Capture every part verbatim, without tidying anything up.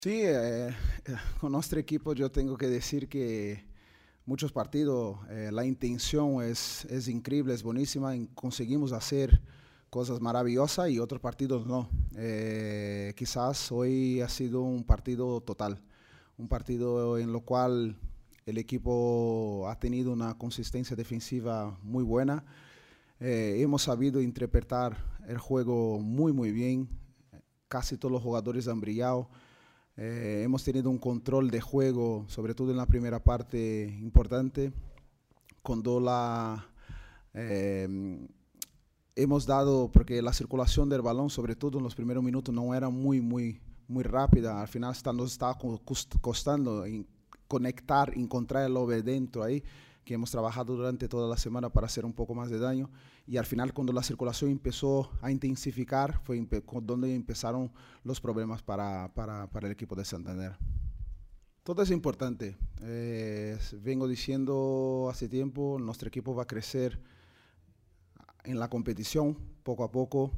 Sí, eh, eh, con nuestro equipo yo tengo que decir que muchos partidos, eh, la intención es, es increíble, es buenísima, y conseguimos hacer cosas maravillosas y otros partidos no. Eh, quizás hoy ha sido un partido total, un partido en lo cual el equipo ha tenido una consistencia defensiva muy buena. Eh, hemos sabido interpretar el juego muy, muy bien. Casi todos los jugadores han brillado. Eh, hemos tenido un control de juego, sobre todo en la primera parte, importante. Cuando la eh, hemos dado, porque la circulación del balón, sobre todo en los primeros minutos, no era muy, muy, muy rápida. Al final está, nos estaba costando en conectar, encontrar el over dentro ahí, que hemos trabajado durante toda la semana para hacer un poco más de daño. Y al final, cuando la circulación empezó a intensificar, fue empe donde empezaron los problemas para, para, para el equipo de Santander. Todo es importante. Eh, vengo diciendo hace tiempo, nuestro equipo va a crecer en la competición poco a poco.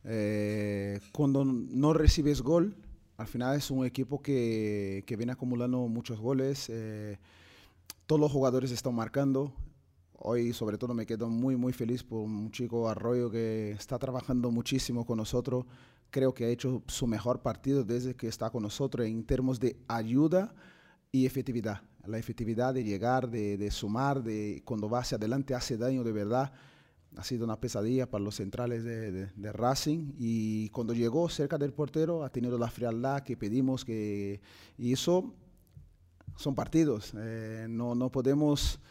Eh, cuando no recibes gol, al final es un equipo que, que viene acumulando muchos goles. Eh, todos los jugadores están marcando. Hoy sobre todo me quedo muy muy feliz por un chico Arroyo que está trabajando muchísimo con nosotros. Creo que ha hecho su mejor partido desde que está con nosotros en términos de ayuda y efectividad. La efectividad de llegar, de, de sumar, de cuando va hacia adelante hace daño de verdad. Ha sido una pesadilla para los centrales de, de, de Racing, y cuando llegó cerca del portero ha tenido la frialdad que pedimos, que, y eso son partidos. Eh, no, no podemos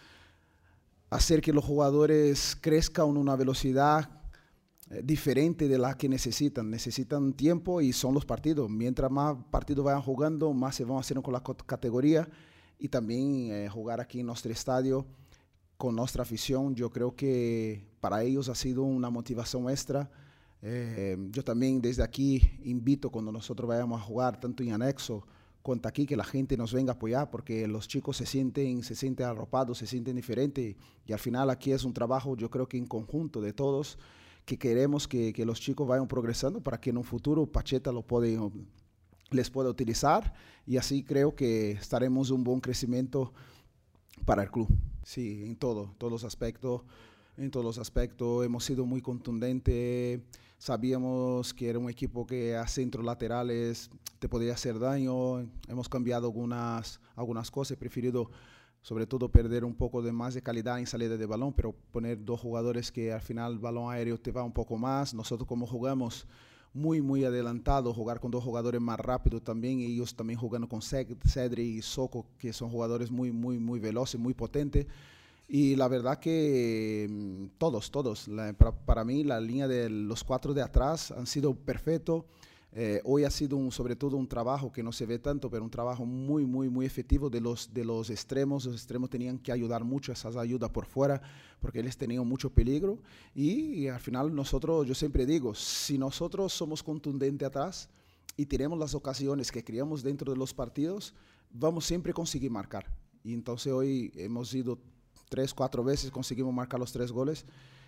hacer que los jugadores crezcan a una velocidad eh, diferente de la que necesitan. Necesitan tiempo y son los partidos. Mientras más partidos vayan jugando, más se van haciendo con la categoría, y también eh, jugar aquí en nuestro estadio con nuestra afición. Yo creo que para ellos ha sido una motivación extra. Eh, yo también desde aquí invito, cuando nosotros vayamos a jugar, tanto en anexo cuanto aquí, que la gente nos venga a apoyar, porque los chicos se sienten, se sienten arropados, se sienten diferentes, y al final aquí es un trabajo, yo creo que en conjunto de todos, que queremos que, que los chicos vayan progresando para que en un futuro Pacheta lo puede, les pueda utilizar, y así creo que estaremos en un buen crecimiento para el club. Sí, en todo, todos los aspectos, en todos los aspectos hemos sido muy contundentes. Sabíamos que era un equipo que a centros laterales te podía hacer daño. Hemos cambiado algunas, algunas cosas. He preferido, sobre todo, perder un poco de más de calidad en salida de balón, pero poner dos jugadores que al final el balón aéreo te va un poco más. Nosotros, como jugamos muy, muy adelantado, jugar con dos jugadores más rápidos también, y ellos también jugando con Cedri y Soco, que son jugadores muy, muy, muy veloces, muy potentes. Y la verdad que mm, todos, todos, la, para, para, mí la línea de los cuatro de atrás han sido perfectos. Eh, hoy ha sido un, sobre todo un trabajo que no se ve tanto, pero un trabajo muy, muy, muy efectivo de los, de los extremos. Los extremos tenían que ayudar mucho, esas ayudas por fuera, porque ellos tenían mucho peligro. Y, y al final nosotros, yo siempre digo, si nosotros somos contundentes atrás y tenemos las ocasiones que creamos dentro de los partidos, vamos siempre a conseguir marcar. Y entonces hoy hemos ido tres, cuatro veces, conseguimos marcar los tres goles.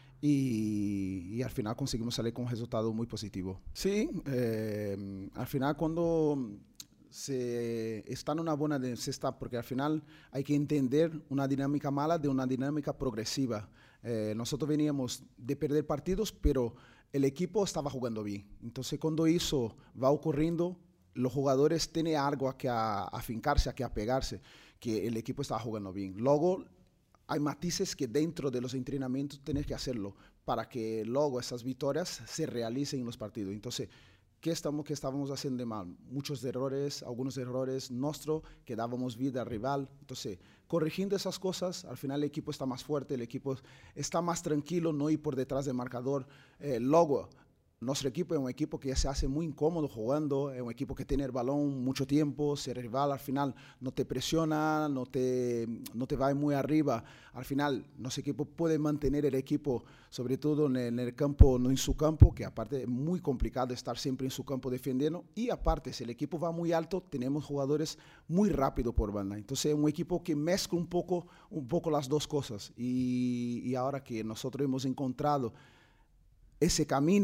Y, y al final conseguimos salir con un resultado muy positivo. Sí, eh, al final cuando se está en una buena, de, se está, porque al final hay que entender una dinámica mala de una dinámica progresiva. Eh, nosotros veníamos de perder partidos, pero el equipo estaba jugando bien. Entonces cuando eso va ocurriendo, los jugadores tienen algo a que a, a afincarse, a que apegarse, que el equipo estaba jugando bien. Luego hay matices que dentro de los entrenamientos tienes que hacerlo para que luego esas victorias se realicen en los partidos. Entonces, ¿qué, estamos, qué estábamos haciendo de mal? Muchos errores, algunos errores nuestros que dábamos vida al rival. Entonces, corrigiendo esas cosas, al final el equipo está más fuerte, el equipo está más tranquilo, no ir por detrás del marcador. Eh, luego, nuestro equipo es un equipo que se hace muy incómodo jugando, es un equipo que tiene el balón mucho tiempo, si el rival al final no te presiona, no te, no te va muy arriba, al final nuestro equipo puede mantener el equipo, sobre todo en el, en el campo, no en su campo, que aparte es muy complicado estar siempre en su campo defendiendo, y aparte si el equipo va muy alto, tenemos jugadores muy rápidos por banda, entonces es un equipo que mezcla un poco, un poco las dos cosas, y, y ahora que nosotros hemos encontrado ese camino,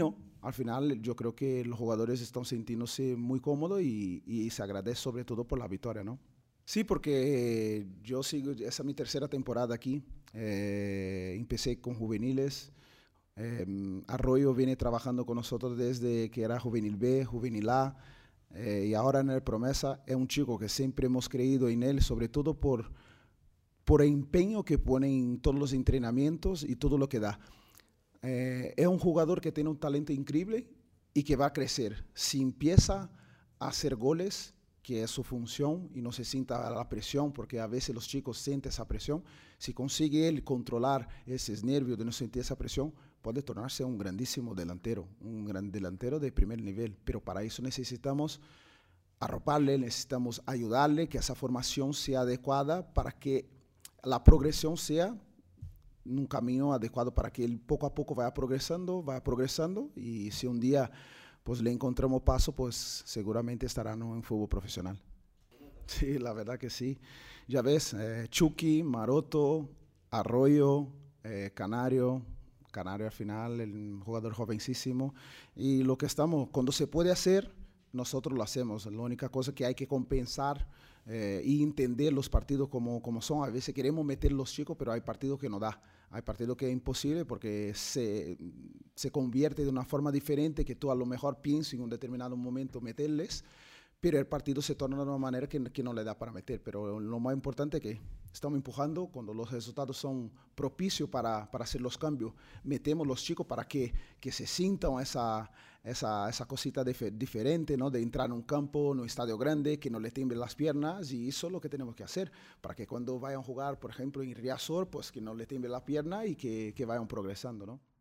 al final yo creo que los jugadores están sintiéndose muy cómodos y, y se agradece sobre todo por la victoria, ¿no? Sí, porque yo sigo, esa es mi tercera temporada aquí, eh, empecé con juveniles, eh, Arroyo viene trabajando con nosotros desde que era juvenil B, juvenil A, eh, y ahora en el Promesa es un chico que siempre hemos creído en él, sobre todo por, por el empeño que pone en todos los entrenamientos y todo lo que da. Eh, es un jugador que tiene un talento increíble y que va a crecer. Si empieza a hacer goles, que es su función, y no se sienta la presión, porque a veces los chicos sienten esa presión, si consigue él controlar esos nervios de no sentir esa presión, puede tornarse un grandísimo delantero, un gran delantero de primer nivel. Pero para eso necesitamos arroparle, necesitamos ayudarle, que esa formación sea adecuada para que la progresión sea un camino adecuado para que él poco a poco vaya progresando, vaya progresando, y si un día pues le encontramos paso, pues seguramente estará en fútbol profesional. Sí, la verdad que sí. Ya ves, eh, Chucky, Maroto, Arroyo, eh, Canario, Canario al final, el jugador jovencísimo, y lo que estamos, cuando se puede hacer, nosotros lo hacemos. La única cosa que hay que compensar eh, y entender los partidos como, como son. A veces queremos meter los chicos, pero hay partidos que no da. Hay partidos que es imposible porque se, se convierte de una forma diferente que tú a lo mejor piensas en un determinado momento meterles, pero el partido se torna de una manera que, que no le da para meter. Pero lo más importante es que estamos empujando cuando los resultados son propicios para, para hacer los cambios. Metemos los chicos para que, que se sientan esa, esa, esa cosita dif diferente, ¿no? De entrar en un campo, en un estadio grande, que no le tiemblen las piernas, y eso es lo que tenemos que hacer, para que cuando vayan a jugar, por ejemplo, en Riazor, pues que no le tiemble la pierna y que, que vayan progresando, ¿no?